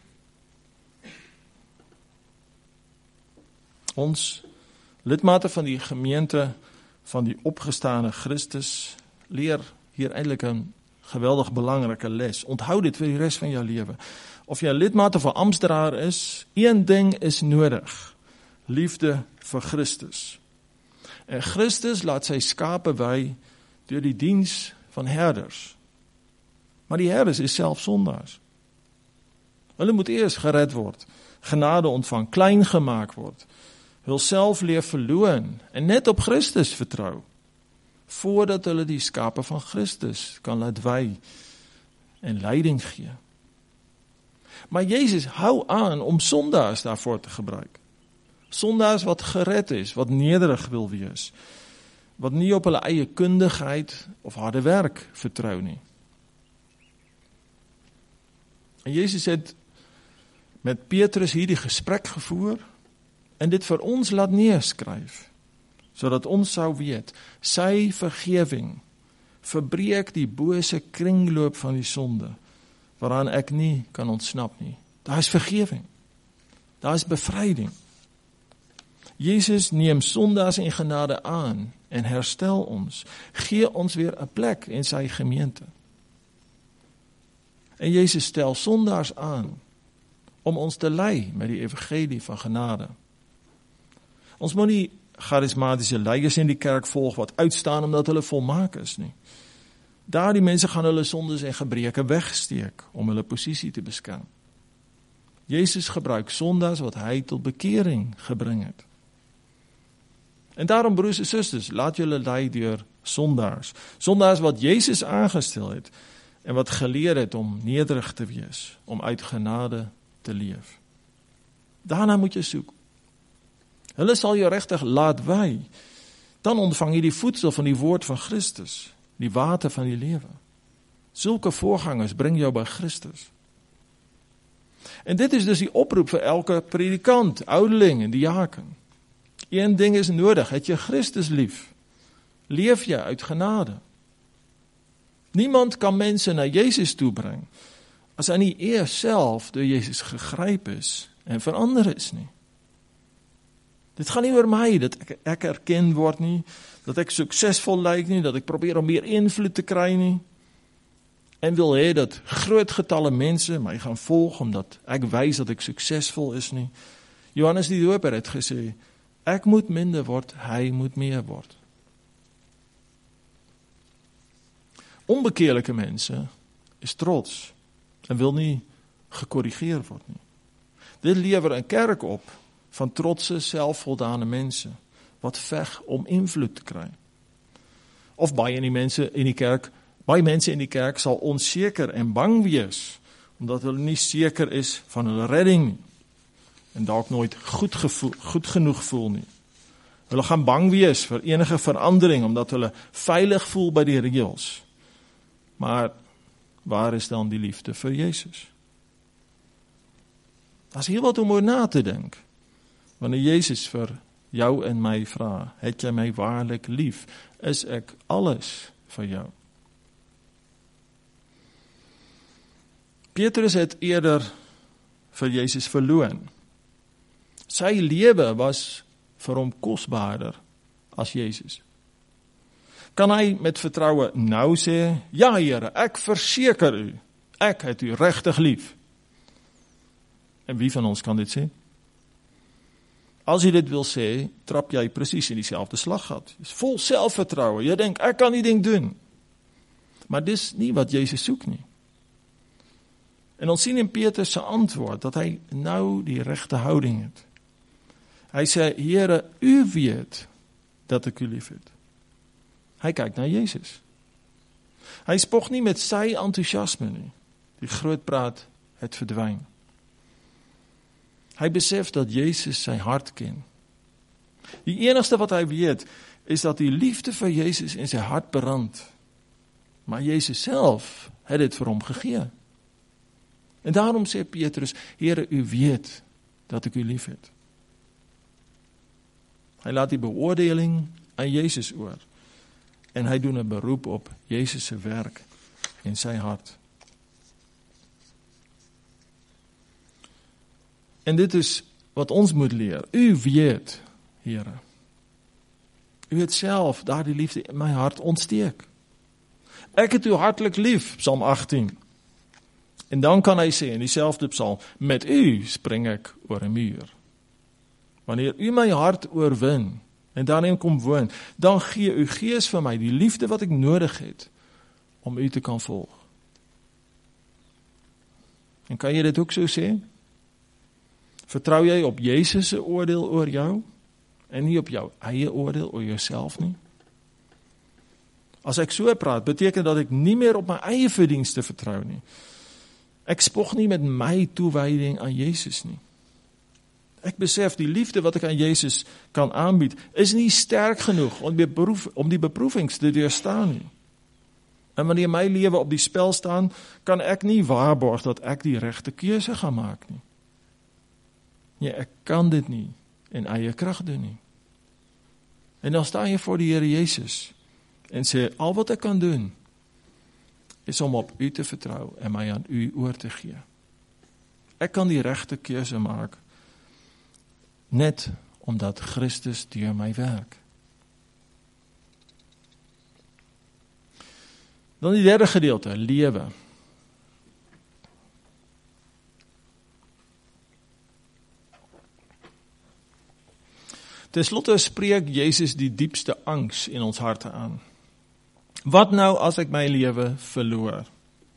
Ons lidmate van die gemeente van die opgestane Christus leer hier eintlik 'n geweldig belangrike les. Onthou dit vir die res van jou lewe. Of jy 'n lidmate of 'n amptdraer is, een ding is nodig. Liefde vir Christus. En Christus laat sy skape wy deur die diens van herders. Maar die herders is self sondaars. Hulle moet eers gered word, genade ontvang, klein gemaak word, hulself leer verloon en net op Christus vertrou, voordat hulle die skape van Christus kan laat wy en leiding gee. Maar Jezus hou aan om sondaars daarvoor te gebruik. Sondaars wat gered is, wat nederig wil wees, wat nie op hulle eie kundigheid of harde werk vertrou nie. En Jezus het met Petrus hierdie gesprek gevoer en dit vir ons laat neerskryf, sodat ons sou weet, sy vergewing verbreek die bose kringloop van die sonde, waaraan ek nie kan ontsnap nie. Daar is vergewing, daar is bevryding. Jezus neem sondaars in genade aan en herstel ons, gee ons weer 'n plek in sy gemeente. En Jezus stel sondaars aan om ons te lei met die evangelie van genade. Ons moet nie charismatiese leiers in die kerk volg wat uitstaan omdat hulle volmaak is nie. Daardie mense gaan hulle sondes en gebreke wegsteek om hulle posisie te beskerm. Jezus gebruik sondaars wat hy tot bekering gebring het. En daarom, broers en susters, laat julle lei deur sondaars. Sondaars wat Jezus aangestel het en wat geleer het om nederig te wees, om uit genade te leef. Daarna moet jy soek. Hulle sal jou regtig laat wy. Dan ontvang jy die voedsel van die woord van Christus, die water van die lewe. Sulke voorgangers bring jou by Christus. En dit is dus die oproep vir elke predikant, ouderling en diaken. Een ding is nodig, het jy Christus lief? Leef jy uit genade? Niemand kan mense na Jezus toebring, as hy nie eers self door Jezus gegryp is en verander is nie. Dit gaan nie oor my, dat ek erken word nie, dat ek suksesvol lyk nie, dat ek probeer om meer invloed te kry nie, en wil hê dat groot getalle mense my gaan volg, omdat ek wys dat ek suksesvol is nie. Johannes die Doper het gesê, ek moet minder word, hy moet meer word. Onbekeerlike mense is trots, en wil nie gekorrigeer word nie. Dit lewer 'n kerk op, van trotse, selfvoldane mense, wat veg om invloed te kry. Of baie mense in die kerk sal onseker en bang wees, omdat hulle nie seker is van hulle redding nie, en dalk nooit goed genoeg voel nie. Hulle gaan bang wees vir enige verandering, omdat hulle veilig voel by die reëls. Maar waar is dan die liefde vir Jezus? Daar is heel wat om oor na te dink. Wanneer Jezus vir jou en my vra, het jy my waarlik lief? Is ek alles vir jou? Petrus het eerder vir Jezus verloon. Sy lewe was vir hom kosbaarder as Jezus. Kan hy met vertroue nou sê, ja Here, ek verseker u, ek het u regtig lief. En wie van ons kan dit sê? As jy dit wil sê, trap jy presies in dieselfde slaggat. Jy is vol selfvertroue, jy dink, ek kan die ding doen. Maar dis nie wat Jezus soek nie. En ons sien in Petrus se antwoord, dat hy nou die regte houding het. Hy sê, Here, u weet, dat ek u lief het. Hy kyk na Jezus. Hy spog nie met sy enthousiasme nie. Die groot praat het verdwyn. Hy besef dat Jezus sy hart ken. Die enigste wat hy weet, is dat die liefde vir Jezus in sy hart brand. Maar Jezus self het dit vir hom gegee. En daarom sê Petrus, Here, u weet dat ek u lief het. Hy laat die beoordeling aan Jezus oor. En hy doen 'n beroep op Jezus se werk in sy hart. En dit is wat ons moet leer. U weet, Here. U het self daardie liefde in my hart ontsteek. Ek het u hartlik lief, Psalm 18. En dan kan hy sê in dieselfde psalm, met u spring ek oor 'n muur. Wanneer u my hart oorwin, en daarin kom woon, dan gee u gees vir my die liefde wat ek nodig het, om u te kan volg. En kan jy dit ook so sê? Vertrou jy op Jezus se oordeel oor jou, en nie op jou eie oordeel oor jouself nie? As ek so praat, beteken dat ek nie meer op my eie verdienste vertrou nie. Ek spog nie met my toewyding aan Jezus nie. Ek besef die liefde wat ek aan Jezus kan aanbied, is nie sterk genoeg om die beproevings te deurstaan nie. En wanneer my lewe op die spel staan, kan ek nie waarborg dat ek die regte keuse gaan maak nie. Nee, ek kan dit nie in eie krag doen nie. En dan staan jy voor die Here Jezus en sê, al wat ek kan doen, is om op u te vertrou en my aan u oor te gee. Ek kan die regte keuse maak, net omdat Christus deur my werk. Dan die derde gedeelte, lewe. Ten slotte spreek Jezus die diepste angs in ons harte aan. Wat nou as ek my lewe verloor?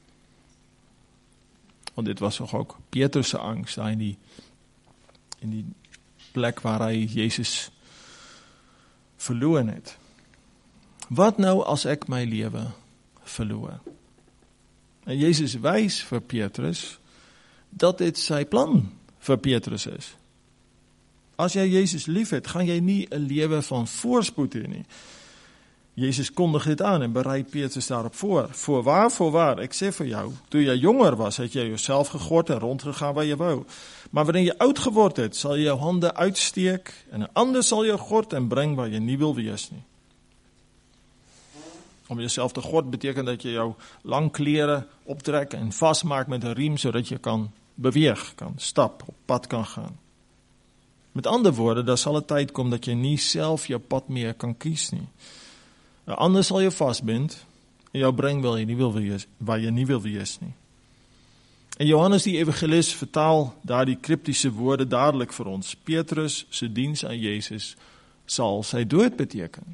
Want dit was ook Petrus se angs, daar in die plek waar hy Jezus verloor het. Wat nou as ek my lewe verloor? En Jezus wys vir Petrus dat dit sy plan vir Petrus is. As jy Jesus lief het, gaan jy nie 'n lewe van voorspoed hê nie. Jesus kondig dit aan en berei Petrus daarop voor. Voorwaar, ek sê vir jou, toe jy jonger was, het jy jouself gegord en rondgegaan waar jy wou. Maar wanneer jy oud geword het, sal jy jou hande uitsteek en 'n ander sal jou gord en bring waar jy nie wil wees nie. Om jouself te gord beteken dat jy jou lang klere optrek en vasmaak met 'n riem sodat jy kan beweeg, kan stap, op pad kan gaan. Met ander woorde, daar sal 'n tyd kom dat jy nie self jou pad meer kan kies nie. 'n Ander sal jou vasbind en jou bring waar jy nie wil wees nie. En Johannes die evangelis vertaal daardie kriptiese woorde dadelik vir ons. Petrus se diens aan Jesus sal sy dood beteken.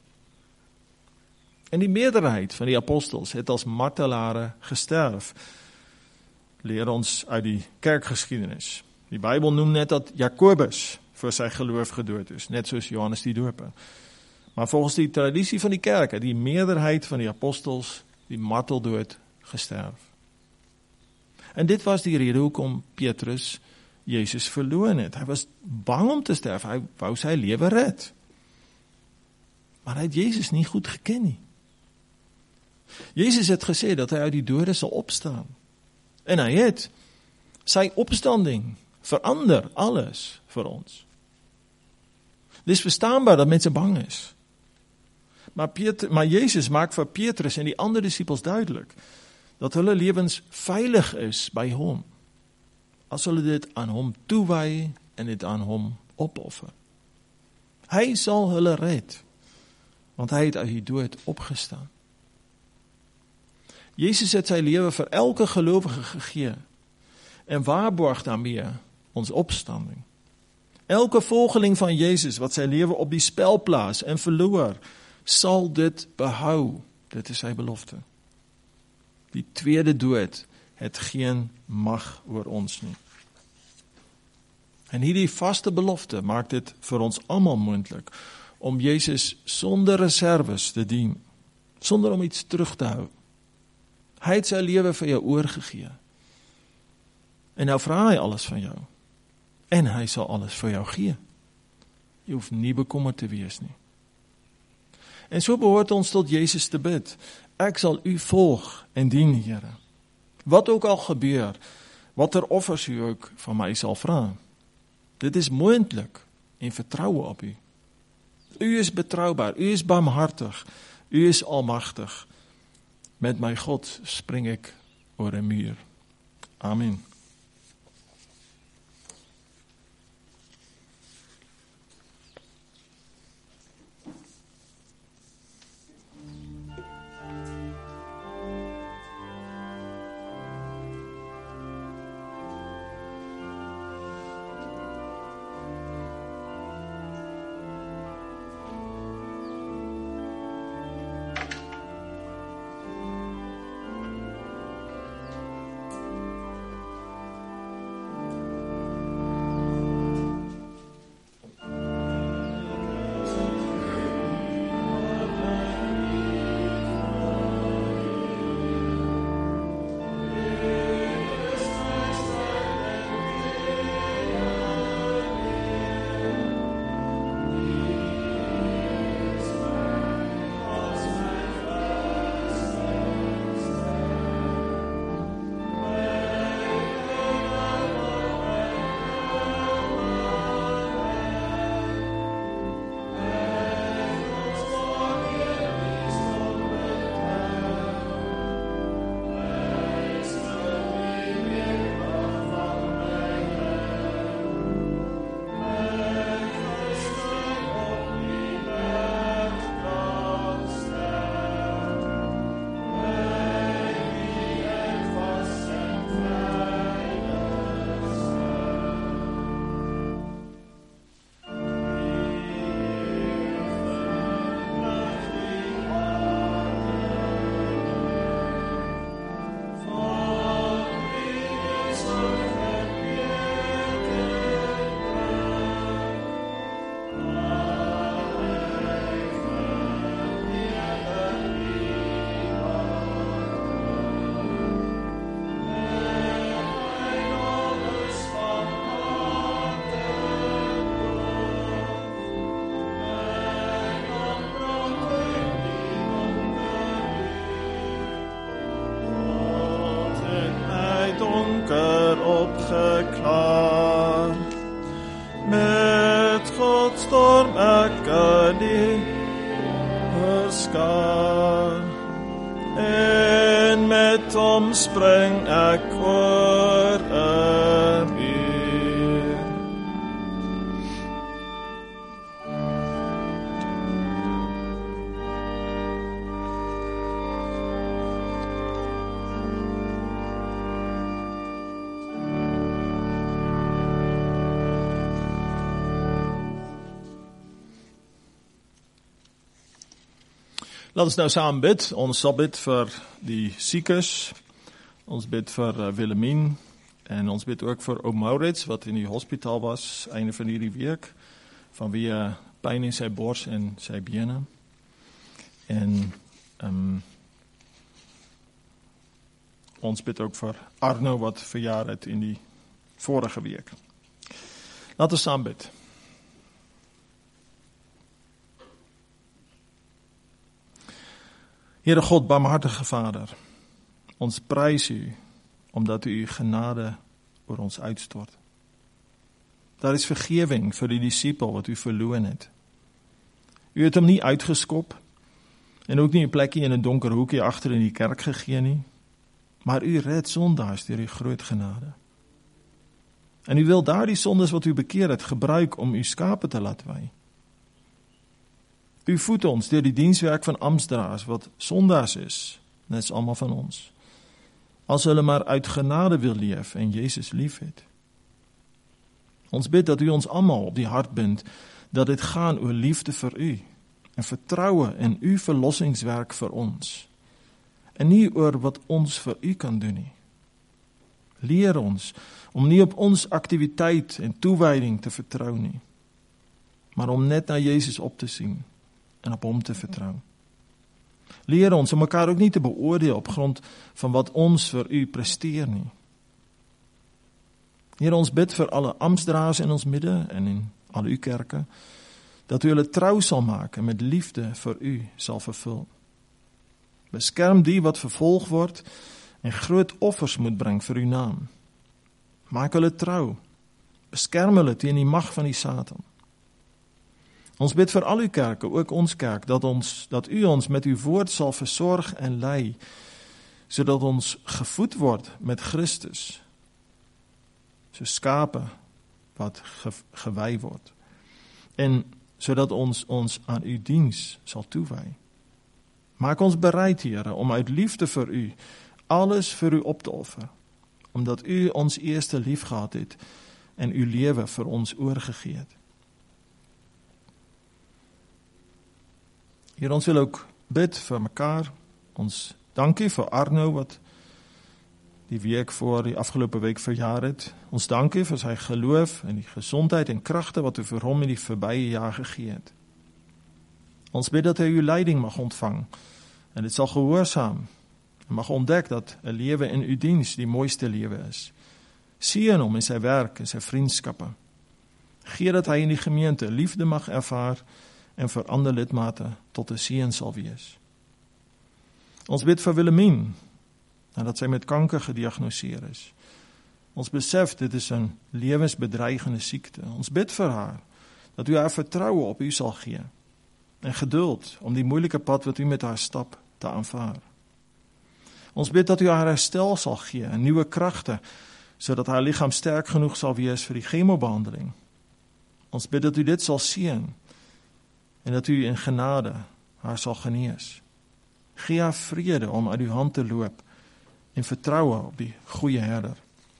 En die meerderheid van die apostels het as martelare gesterf. Leer ons uit die kerkgeskiedenis. Die Bybel noem net dat Jakobus vir sy geloof gedood is, net soos Johannes die Doper. Maar volgens die tradisie van die kerk het die meerderheid van die apostels die marteldood gesterf. En dit was die rede hoekom Petrus Jesus verloon het. Hy was bang om te sterf, hy wou sy lewe red. Maar hy het Jesus nie goed geken nie. Jesus het gesê dat hy uit die dode sal opstaan. En hy het sy opstanding verander alles vir ons. Dis verstaanbaar dat mense bang is. Maar Jesus maak vir Petrus en die ander disippels duidelik dat hulle lewens veilig is by hom, as hulle dit aan hom toewy en dit aan hom opoffer. Hy sal hulle red, want hy het uit die dood opgestaan. Jesus het sy lewe vir elke gelowige gegee en waarborg daarmee ons opstanding. Elke volgeling van Jesus wat sy lewe op die spel plaas en verloor, sal dit behou. Dit is sy belofte. Die tweede dood het geen mag oor ons nie. En hierdie vaste belofte maak dit vir ons almal moontlik om Jesus sonder reserves te dien, sonder om iets terug te hou. Hy het sy lewe vir jou oorgegee. En nou vra hy alles van jou. En hy sal alles vir jou gee. Jy hoef nie bekommerd te wees nie. En so behoort ons tot Jesus te bid. Ek sal u volg en dien, Here. Wat ook al gebeur, watter offers u ook van my sal vra. Dit is moontlik en vertroue op u. U is betroubaar, u is barmhartig, u is almagtig. Met my God spring ek oor 'n muur. Amen. met God storm ek in die oorskaar, en met hom spring ek oor 'n muur. Laat ons nou saam bid. Ons sal bid vir die siekes. Ons bid vir Willemien. En ons bid ook vir oom Maurits, wat in die hospitaal was, einde van hierdie week, vanweë pyn in sy bors en sy bene. En ons bid ook vir Arno, wat verjaar het in die vorige week. Laat ons saam bid. Heere God, barmhartige Vader, ons prys u, omdat u genade oor ons uitstort. Daar is vergewing vir die disipel wat u verloon het. U het hom nie uitgeskop, en ook nie 'n plekkie in 'n donker hoekie agter in die kerk gegee nie, maar u red sondaars deur u groot genade. En u wil daardie sondes wat u bekeer het, gebruik om u skape te laat wy. U voed ons deur die dienswerk van amptdraers wat sondaars is, net as almal van ons. As hulle maar uit genade wil leef en Jesus lief het. Ons bid dat u ons almal op die hart bind, dat dit gaan oor liefde vir u, en vertroue in u verlossingswerk vir ons, en nie oor wat ons vir u kan doen nie. Leer ons om nie op ons aktiwiteit en toewyding te vertrou nie, maar om net na Jesus op te sien, en op hom te vertrou. Leer ons om mekaar ook nie te beoordeel op grond van wat ons vir u presteer nie. Here, ons bid vir alle amptdraers in ons midde en in al uw kerke, dat u hulle trou sal maak en met liefde vir u sal vervul. Beskerm die wat vervolg word en groot offers moet bring vir uw naam. Maak hulle trou, beskerm hulle teen die mag van die Satan. Ons bid vir al uw kerke, ook ons kerk, dat u ons met uw woord sal versorg en lei, sodat ons gevoed word met Christus, so skape wat gewy word, en sodat ons aan u diens sal toewy. Maak ons bereid, Here, om uit liefde vir u, alles vir u op te offer, omdat u ons eerste lief gehad het, en uw lewe vir ons oorgegee het. Hier, ons wil ook bid vir mekaar. Ons dankie vir Arno wat die week voor die afgelope week verjaar het. Ons dankie vir sy geloof en die gesondheid en kragte wat u vir hom in die verbye jaar gegee het. Ons bid dat hy uw leiding mag ontvang en dit sal gehoorsaam en mag ontdek dat 'n lewe in uw diens die mooiste lewe is. Seën hom in sy werk en sy vriendskappe. Gee dat hy in die gemeente liefde mag ervaar en vir ander lidmate tot 'n seën sal wees. Ons bid vir Willemien, nadat sy met kanker gediagnoseer is. Ons besef dit is 'n lewensbedreigende siekte. Ons bid vir haar, dat u haar vertroue op u sal gee, en geduld om die moeilike pad wat u met haar stap te aanvaar. Ons bid dat u haar herstel sal gee, en nuwe kragte, sodat haar liggaam sterk genoeg sal wees vir die chemobehandeling. Ons bid dat u dit sal seën, en dat u in genade haar sal genees. Gee haar vrede om uit uw hand te loop en vertroue op die goeie herder.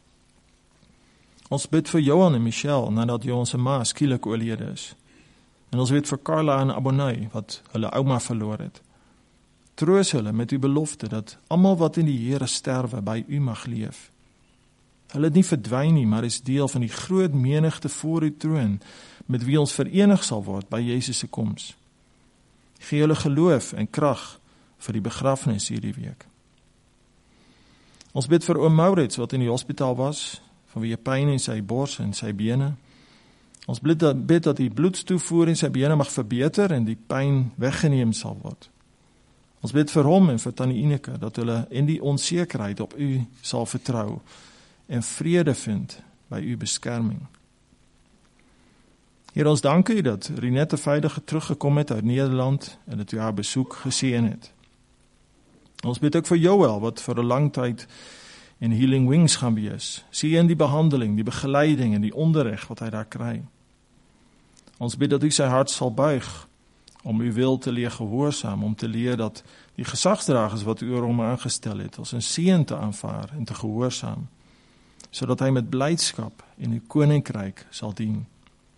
Ons bid vir Johan en Michelle nadat Johan se ma skielik oorlede is. En ons bid vir Carla en Abonai wat hulle ouma verloor het. Troos hulle met uw belofte dat almal wat in die Here sterwe by u mag leef. Hulle het nie verdwyn nie, maar is deel van die groot menigte voor u troon, met wie ons verenig sal word by Jesus se koms. Gee hulle geloof en krag vir die begrafnis hierdie week. Ons bid vir oom Maurits wat in die hospitaal was, vanweë pyn in sy bors en sy bene. Ons bid dat die bloedstoevoer in sy bene mag verbeter en die pyn weggeneem sal word. Ons bid vir hom en vir Tannie Ineke, dat hulle in die onsekerheid op u sal vertrou en vrede vind by u beskerming. Here, ons dank u dat Rinette veilig teruggekom het uit Nederland en dat u haar besoek geseën het. Ons bid ook vir Joel, wat vir 'n lang tyd in Healing Wings gaan wees. Seën die behandeling, die begeleiding en die onderrig wat hy daar kry. Ons bid dat u sy hart sal buig om uw wil te leer gehoorsaam, om te leer dat die gesagsdragers wat u oor hom aangestel het, als een seën te aanvaar en te gehoorsaam, sodat hy met blydskap in uw koninkryk sal dien.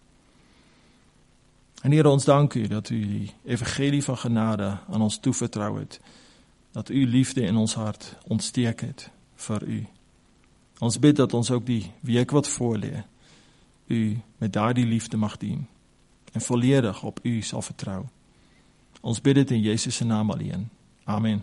En Here, ons dank u dat u die evangelie van genade aan ons toevertrou het, dat u liefde in ons hart ontsteek het vir u. Ons bid dat ons ook die week wat voorlê, u met daardie liefde mag dien en volledig op u sal vertrou. Ons bid dit in Jezus se naam alleen. Amen.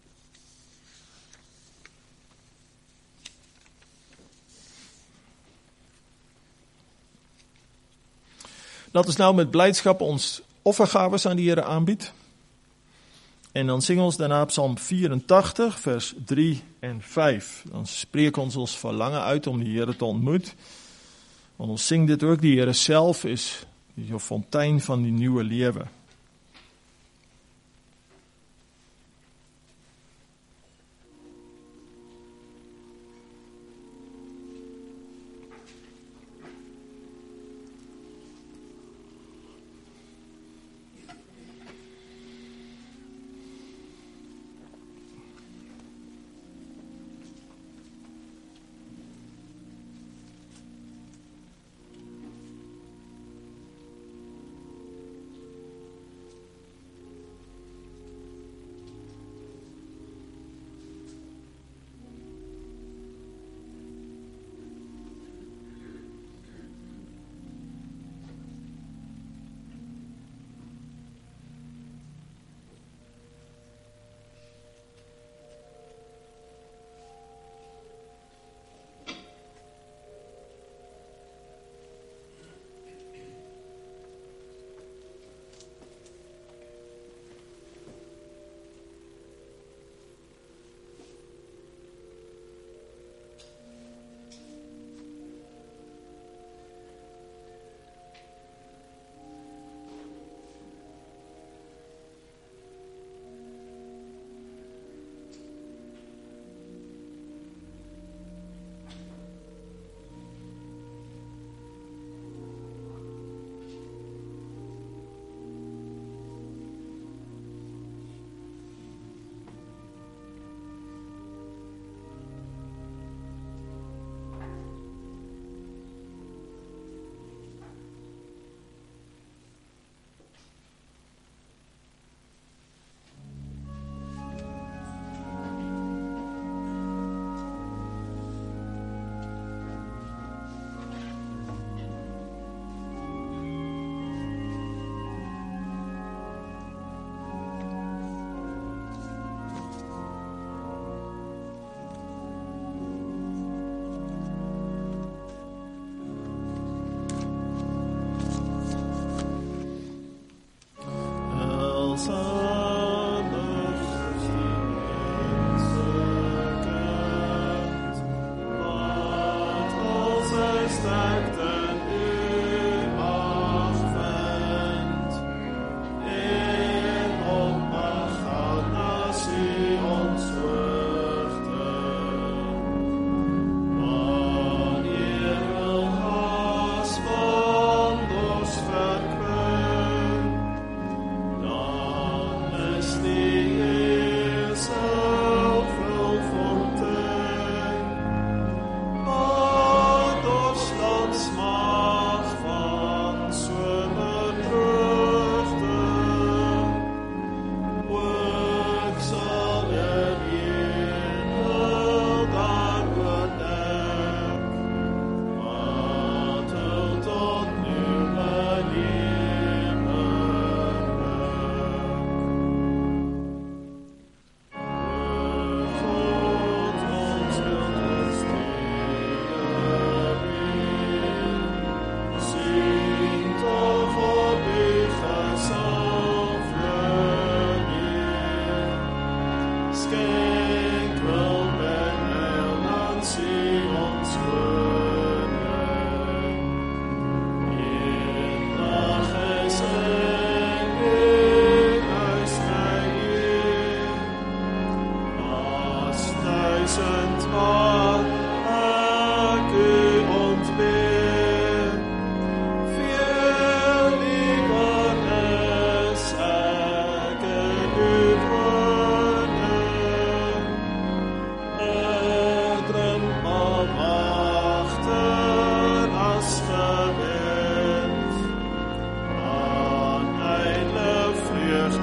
Laat ons nou met blydskap ons offergawes aan die Here aanbied. En dan sing ons daarna Psalm 84, vers 3 en 5. Dan spreek ons verlange uit om die Here te ontmoet. Want ons sing dit ook, die Here self is die fontein van die nuwe lewe.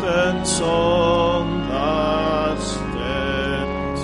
en sondaars tent.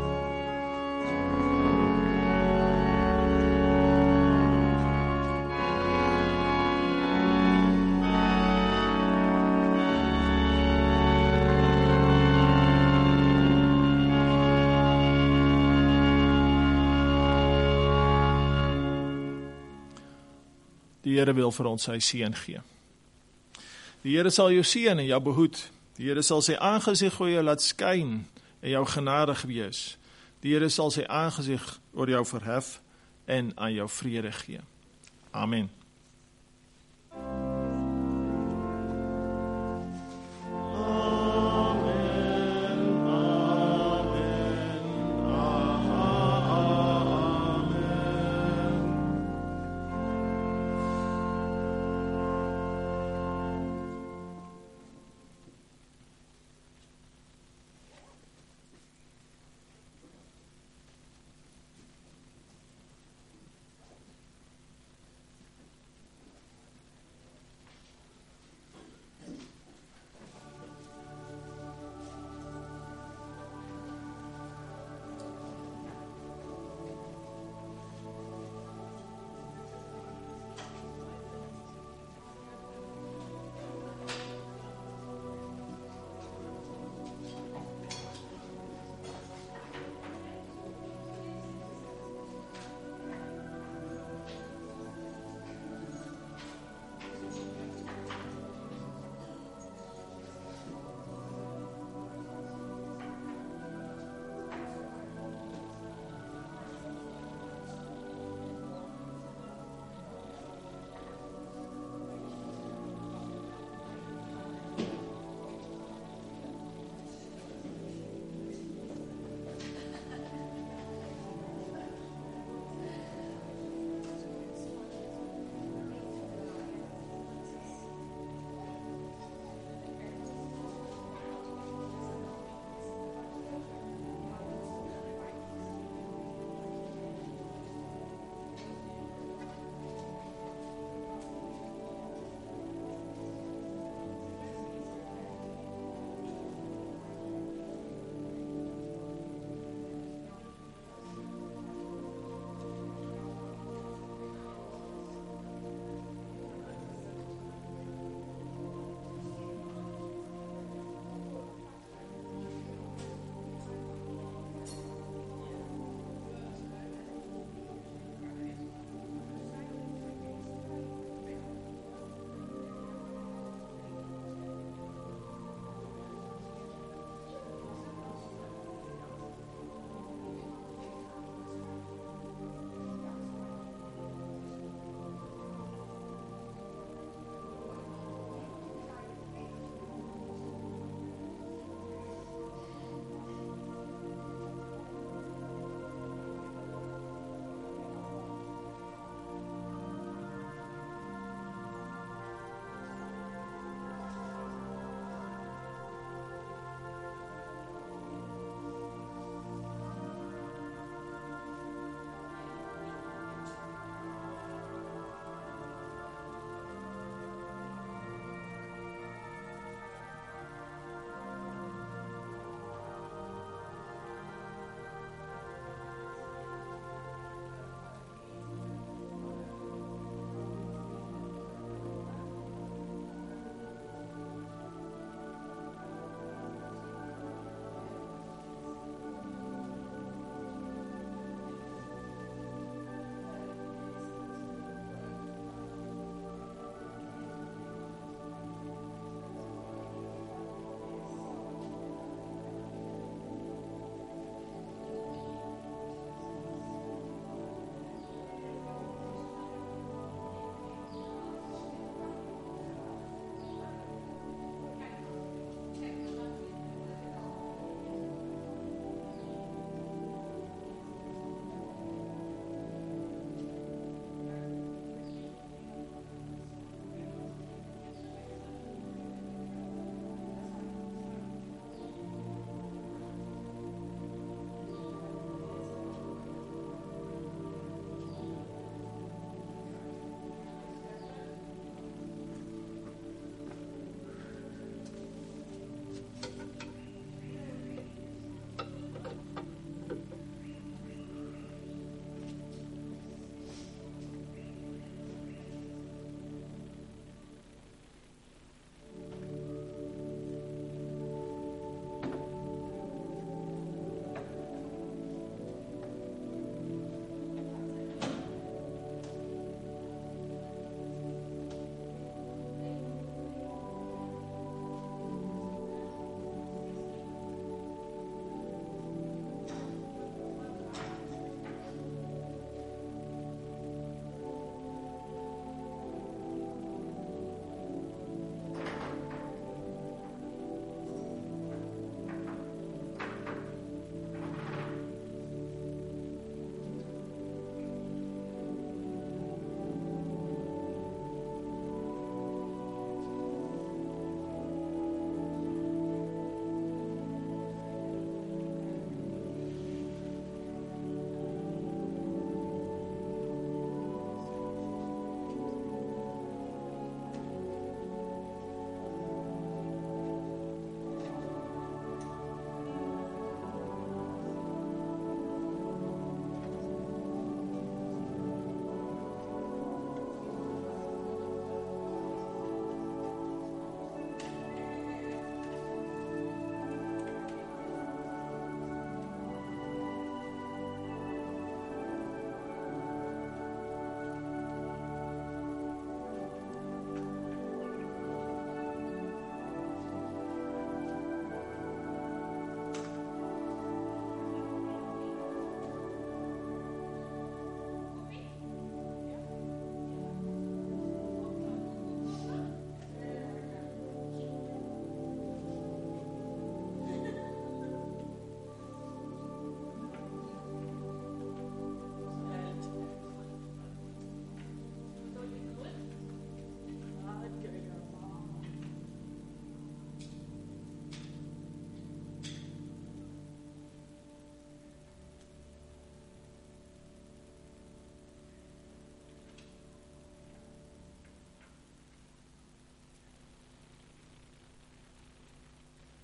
Die Here wil vir ons sy seën gee. Die Here sal jou seën en jou behoed. Die Here sal sy aangesig oor jou laat skyn en jou genadig wees. Die Here sal sy aangesig oor jou verhef en aan jou vrede gee. Amen.